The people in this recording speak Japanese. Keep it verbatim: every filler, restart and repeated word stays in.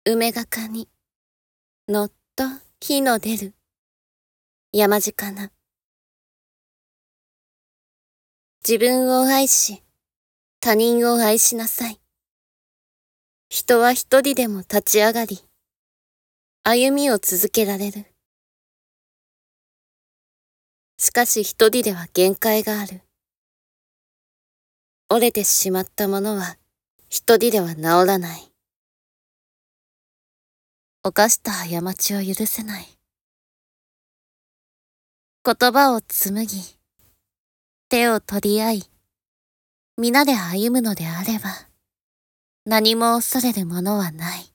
梅がかに、のっと火の出る、山鹿な。自分を愛し、他人を愛しなさい。人は一人でも立ち上がり、歩みを続けられる。しかし一人では限界がある。折れてしまったものは一人では治らない。犯した過ちを許せない。言葉を紡ぎ、手を取り合い、皆で歩むのであれば、何も恐れるものはない。